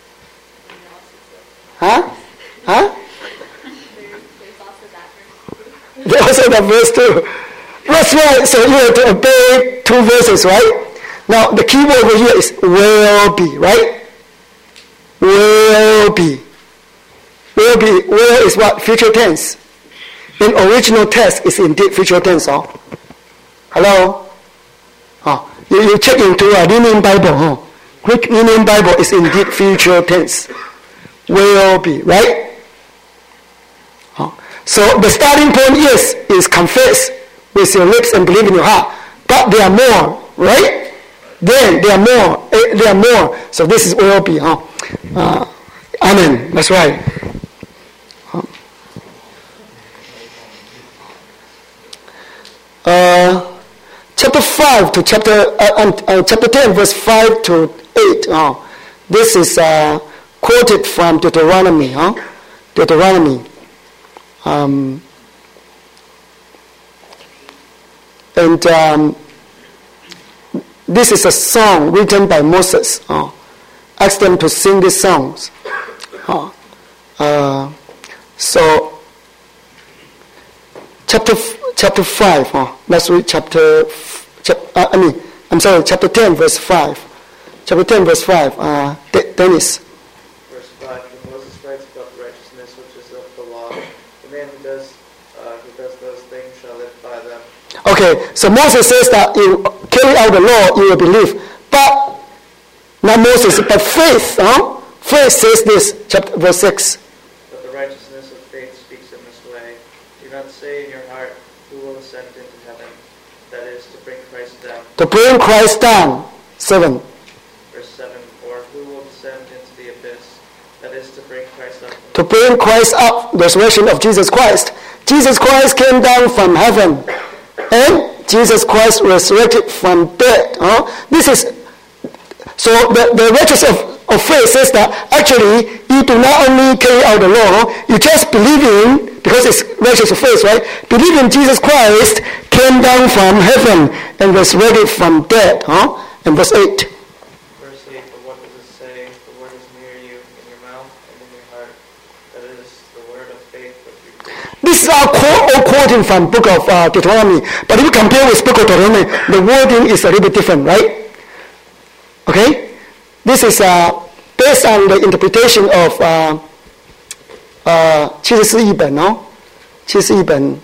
Huh? Huh? There's also that verse. There's also that verse too. That's right. So you have to obey two verses, right? Now the key word over here is will be, right? Will be. Will be. Will is what? Future tense. In original text is indeed future tense. Oh. Hello? Oh. You check into a Linear Bible. Oh. Greek Linear Bible is indeed future tense. Will be, right? Oh. So the starting point is confess with your lips and believe in your heart. But there are more, right? Then there are more. There are more. So this is will be. Amen. That's right. Chapter 5 to chapter 10, verse 5 to 8. This is quoted from Deuteronomy. Deuteronomy. This is a song written by Moses. Asked them to sing these songs. So chapter 5. Let's read chapter 10, verse 5. Chapter 10, verse 5. Dennis. Verse 5. When Moses writes about the righteousness which is of the law, the man who does those things shall live by them. Okay, so Moses says that you carry out the law, you will believe. But not Moses, but faith. Faith says this, verse 6. But the righteousness of faith speaks in this way. Do not say in your heart, who will ascend into heaven? That is, to bring Christ down. To bring Christ down. 7. Verse 7. Or who will descend into the abyss? That is, to bring Christ up. To bring Christ up, the resurrection of Jesus Christ. Jesus Christ came down from heaven. And Jesus Christ resurrected from dead. This is, so the righteousness of faith says that actually you do not only carry out the law, you just believe in, because it's righteous of faith, right? Believe in Jesus Christ came down from heaven and resurrected from dead. And verse 8. Verse 8, but what does it say? The word is near you, in your mouth and in your heart. That is the word of faith which we preach. This is all quoting from book of Deuteronomy. But if you compare with book of Deuteronomy, the wording is a little bit different, right? Okay? This is based on the interpretation of 七十四译本七十四译本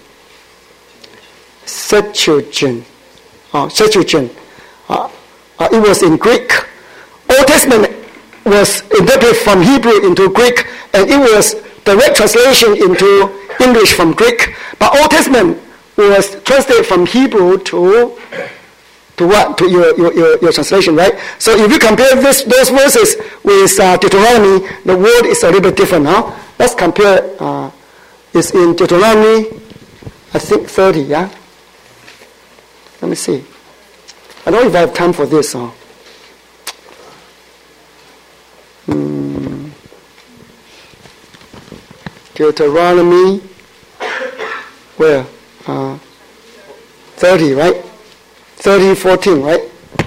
Septuagint. Septuagint. It was in Greek. Old Testament was interpreted from Hebrew into Greek, and it was direct translation into English from Greek. But Old Testament was translated from Hebrew to to what? To your translation, right? So if you compare those verses with Deuteronomy, the word is a little bit different, huh? Let's compare. It's in Deuteronomy, I think 30, yeah? Let me see. I don't know if I have time for this, huh? Deuteronomy, where? 30, right? 30:14, right?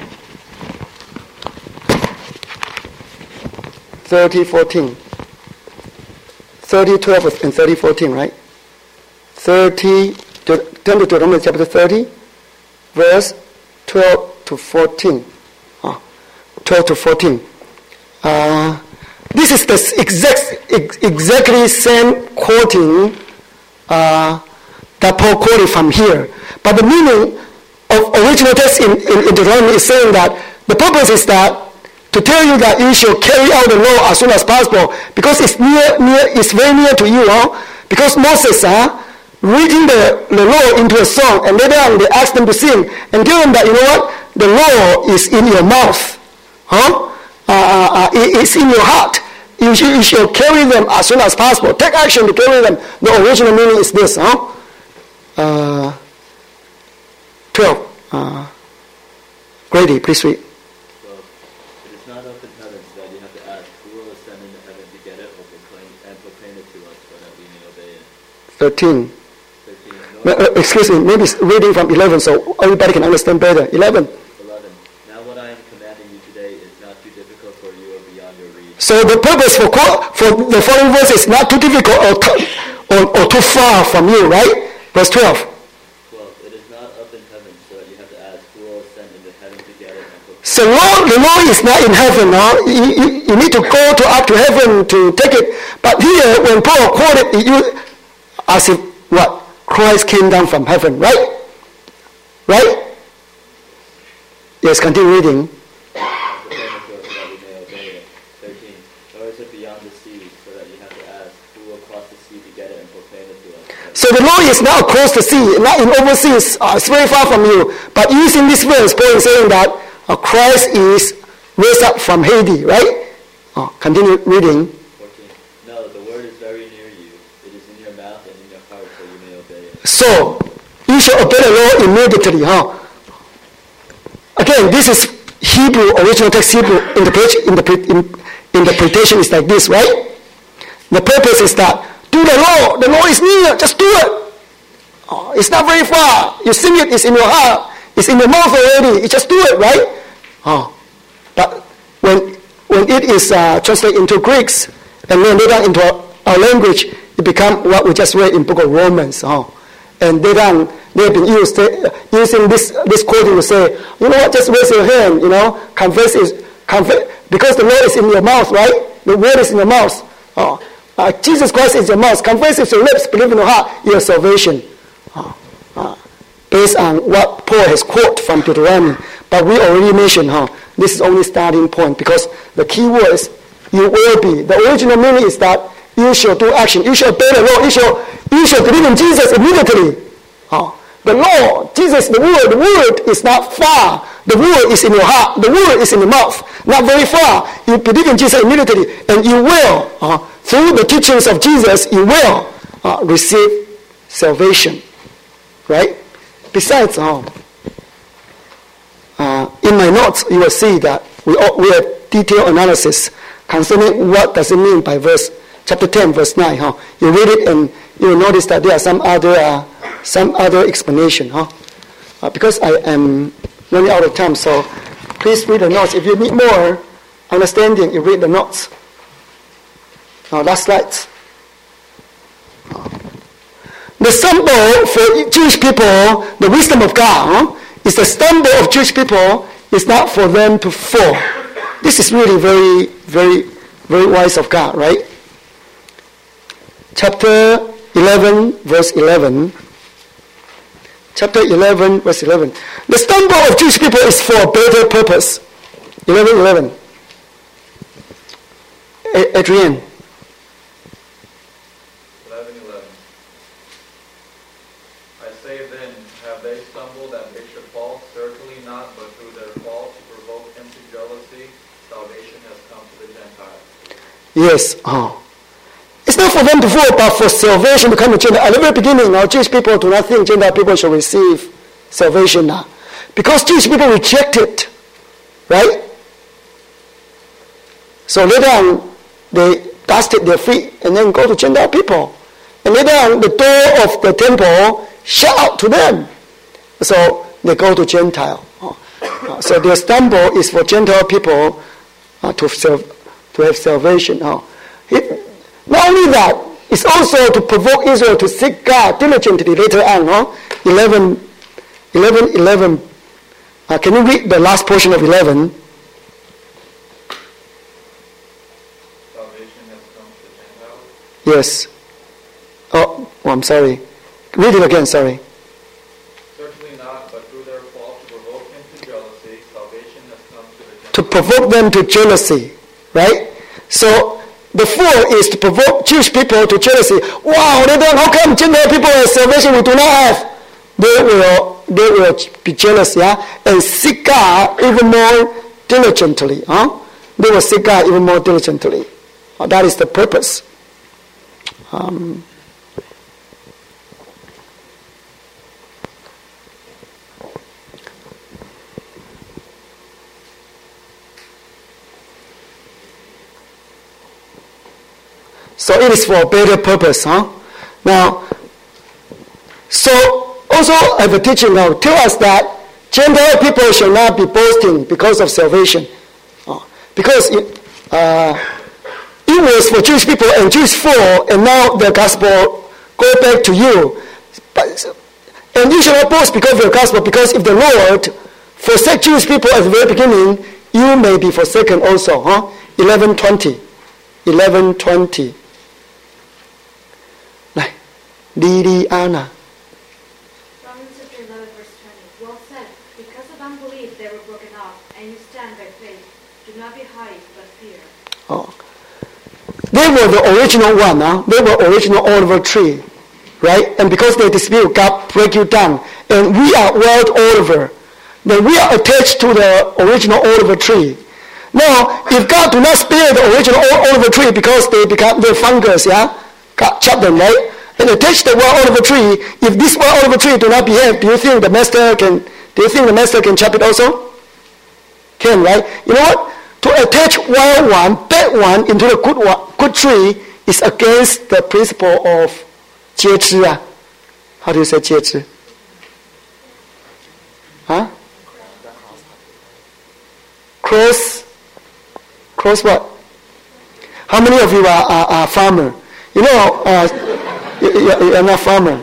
30:14. 30:12 and 30:14, right? 30. Turn to Deuteronomy chapter 30, verse 12 to 14. 12 to 14. This is the exactly same quoting that Paul quoted from here. But the meaning of original text in Deuteronomy is saying that the purpose is that to tell you that you should carry out the law as soon as possible because it's very near to you. Because Moses reading the law into a song, and later on they asked them to sing and tell them that, you know what, the law is in your mouth. It's in your heart. You should carry them as soon as possible. Take action to carry them. The original meaning is this. 12. Grady, please read. Well, it is not up in heaven so that you have to ask, who will ascend into heaven to get it or proclaim it to us so that we may obey it? 13. Excuse me, maybe it's reading from 11 so everybody can understand better. 11. Now what I am commanding you today is not too difficult for you or beyond your reach. So the purpose for the following verse is not too difficult or too far from you, right? Verse 12. Well, it is not up in heaven so that you have to ask, who will ascend into heaven to get it. So the law is not in heaven. You need to go up to heaven to take it. But here, when Paul quoted it, as if what? Christ came down from heaven, right? Right? Yes, continue reading. So the law is not across the sea, not in overseas. It's very far from you. But using this verse, Paul is saying that Christ is raised up from Hades, right? Continue reading. 14. No, the word is very near you. It is in your mouth and in your heart, so you may obey it. So you should obey the law immediately, Again, this is Hebrew, original text Hebrew interpretation is like this, right? The purpose is that do the law. The law is near. Just do it. It's not very far. You sing it. It's in your heart. It's in your mouth already. You just do it, right? But when it is translated into Greeks and then later into our language, it becomes what we just read in Book of Romans. And they've been using this quoting to say, you know what? Just raise your hand. Confess because the law is in your mouth, right? The word is in your mouth. Jesus Christ is your mouth. Confess with your lips, believe in your heart, your salvation. Based on what Paul has quoted from Deuteronomy. But we already mentioned, this is only starting point because the key word is you will be. The original meaning is that you shall do action. You shall obey the law. You shall believe in Jesus immediately. The law, Jesus, the word is not far. The word is in your heart. The word is in your mouth. Not very far. You believe in Jesus immediately, and you will, through the teachings of Jesus, you will receive salvation. Right? Besides, in my notes, you will see that we have detailed analysis concerning what does it mean by chapter 10, verse 9. You read it and you will notice that there are some other explanation. Because I am running out of time, so please read the notes. If you need more understanding, you read the notes. Last slide. The stumble for Jewish people, the wisdom of God, is the stumble of Jewish people is not for them to fall. This is really very, very, very wise of God, right? Chapter 11, verse 11. Chapter 11, verse 11. The stumble of Jewish people is for a better purpose. 11:11. Adrian. 11:11. I say then, have they stumbled that they should fall? Certainly not, but through their fall to provoke him to jealousy, salvation has come to the Gentiles. Yes. It's not for them to fall, but for salvation to come to Gentile. At the very beginning, Jewish people do not think Gentile people should receive salvation now. Because Jewish people rejected, right? So later on, they dusted their feet and then go to Gentile people. And later on, the door of the temple shut out to them. So they go to Gentile. So their stumble is for Gentile people to have salvation. Not only that, it's also to provoke Israel to seek God diligently later on. 11. Can you read the last portion of 11? Salvation has come to the Gentiles. Yes. Oh, I'm sorry. Read it again, sorry. Certainly not, but through their fall to provoke him to jealousy, salvation has come to the Gentiles. To provoke them to jealousy, right? So the fall is to provoke Jewish people to jealousy. Wow, how come Gentile people have salvation we do not have? They will be jealous, and seek God even more diligently. They will seek God even more diligently. That is the purpose. So it is for a better purpose. Now, so also I have a teaching now tell us that Gentile people shall not be boasting because of salvation. Because it was for Jewish people and Jews fall, and now the gospel go back to you. And you shall not boast because of the gospel, because if the Lord forsake Jewish people at the very beginning, you may be forsaken also. 11:20. 11:20. Liliana. Romans chapter 11, verse 20. Well said, because of unbelief they were broken off, and you stand by faith. Do not be haughty, but fear. They were the original one. They were original olive tree, right? And because they dispute, God break you down. And we are wild olive. Then we are attached to the original olive tree. Now, if God do not spare the original olive tree because they become the fungus, God chop them, right? And attach the wild olive tree. If this wild olive tree do not behave, do you think the master can chop it also? Can, right? You know what? To attach wild one, bad one, into the good tree is against the principle of 接枝. How do you say 接枝? Cross what? How many of you are farmer? You know, you're not farmer.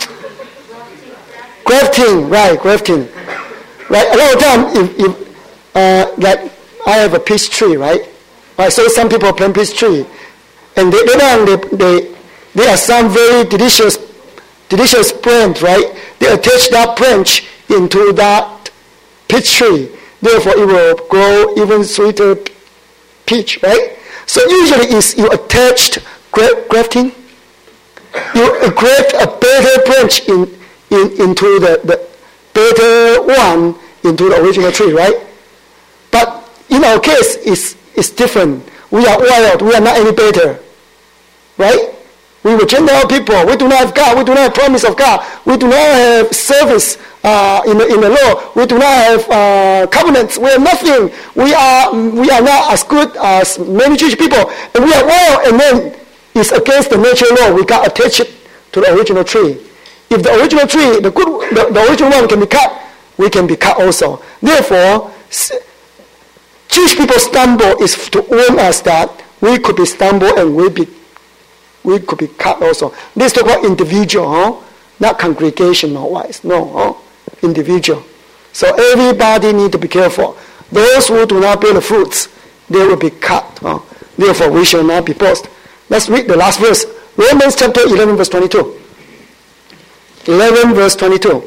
Grafting, right? Grafting, right? A lot of time, if like I have a peach tree, right? So some people plant peach tree, and they are some very delicious plant, right? They attach that branch into that peach tree. Therefore, it will grow even sweeter peach, right? So usually, is you attached grafting. You graft a better branch into the better one into the original tree, right? But in our case, it's different. We are wild. We are not any better, right? We were Gentile people. We do not have God. We do not have promise of God. We do not have service in the law. We do not have covenants. We have nothing. We are not as good as many Jewish people, and we are wild. And then it's against the natural law. We got attached to the original tree. If the original tree, the original one can be cut, we can be cut also. Therefore, Jewish people stumble is to warn us that we could be stumbled and we could be cut also. This talk about individual, not congregational wise. No, individual. So everybody need to be careful. Those who do not bear the fruits, they will be cut. Therefore, we shall not be boast. Let's read the last verse. Romans chapter 11, verse 22. 11, verse 22.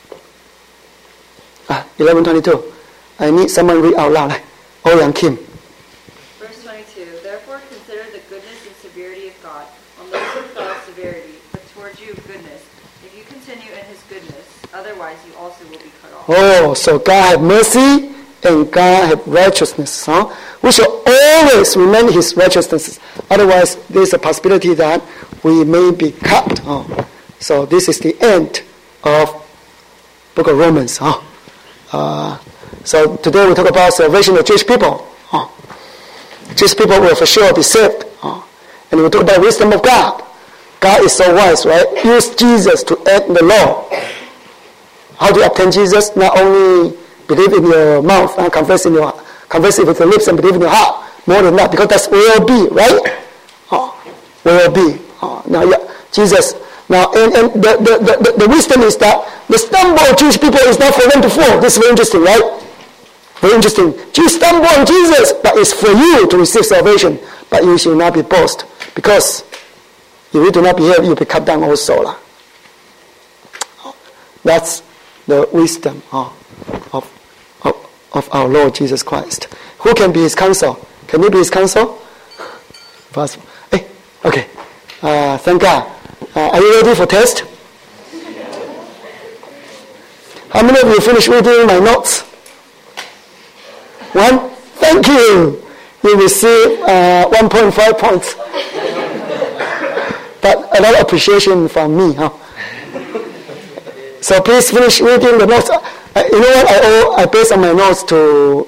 11:22. I need someone read out loud. Ouyang Kim. Verse 22. Therefore consider the goodness and severity of God. On those who fell severity, but towards you goodness, if you continue in his goodness, otherwise you also will be cut off. Oh, so God have mercy and God have righteousness. Huh? We should always remain his righteousness. Otherwise, there's a possibility that we may be cut. So this is the end of book of Romans. So today we talk about salvation of Jewish people. Jewish people will for sure be saved. And we talk about wisdom of God. God is so wise, right? Use Jesus to end the law. How do you obtain Jesus? Not only believe in your mouth and confess it with your lips and believe in your heart. More than that, because that's will be, right? Will be. Now, Jesus. Now, and the wisdom is that the stumble of Jewish people is not for them to fall. This is very interesting, right? Very interesting. Jews stumble on Jesus, but it's for you to receive salvation. But you should not be boast, because if you do not behave, you'll be cut down also. That's the wisdom of our Lord Jesus Christ. Who can be his counsel? Can you be his counsel? Possible. Hey, okay. Thank God. Are you ready for test? How many of you finished reading my notes? One? Thank you. You receive 1.5 points. But a lot of appreciation from me. So please finish reading the notes. You know what? I base on my notes to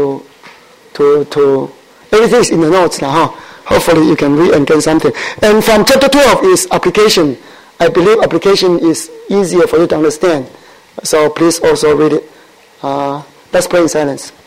everything is in the notes now. Hopefully you can read and get something. And from chapter 12 is application. I believe application is easier for you to understand. So please also read it. Let's pray in silence.